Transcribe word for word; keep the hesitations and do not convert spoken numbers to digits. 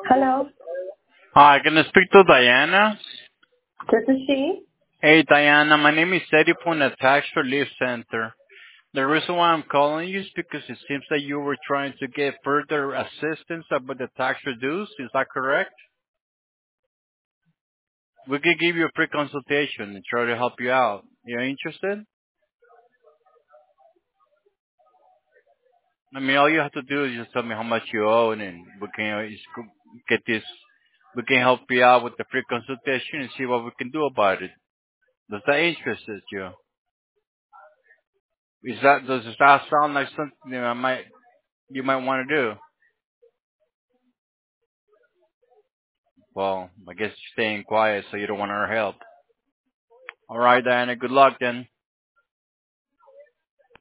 Hello, Hi, can I speak to Diana? this is she. Hey, Diana, my name is Eddie from the Tax Relief Center. The reason why I'm calling you is because it seems that you were trying to get further assistance about the tax reduce. Is that correct? We could give you a free consultation and try to help you out. You're interested? I mean, all you have to do is just tell me how much you owe, and then we can uh, just go- get this. We can help you out with the free consultation and see what we can do about it. Does that interest you? Is that does that sound like something that I might you might want to do? Well, I guess you're staying quiet so you don't want our help. All right, Diana. Good luck then.